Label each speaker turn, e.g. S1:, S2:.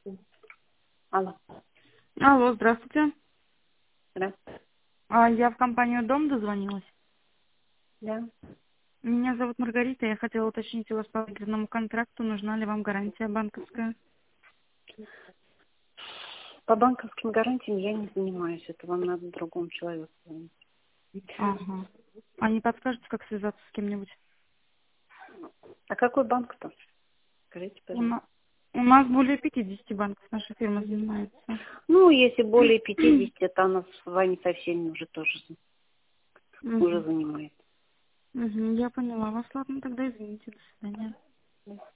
S1: Алло.
S2: Алло, здравствуйте.
S1: Здравствуйте.
S2: Я в компанию «Дом» дозвонилась.
S1: Да.
S2: Меня зовут Маргарита. Я хотела уточнить у вас по выгодному контракту, нужна ли вам гарантия банковская.
S1: По банковским гарантиям я не занимаюсь. Это вам надо другому человеку звонить.
S2: Ага. А не подскажете, как связаться с кем-нибудь?
S1: А какой банк-то? Скажите,
S2: У,
S1: пожалуйста.
S2: на- у нас более 50 банков наша фирма занимается.
S1: Ну, если более 50, то она с вами со всеми уже тоже уже
S2: Мгм.
S1: занимается.
S2: Мгм, я поняла вас. Ладно, тогда извините. До свидания.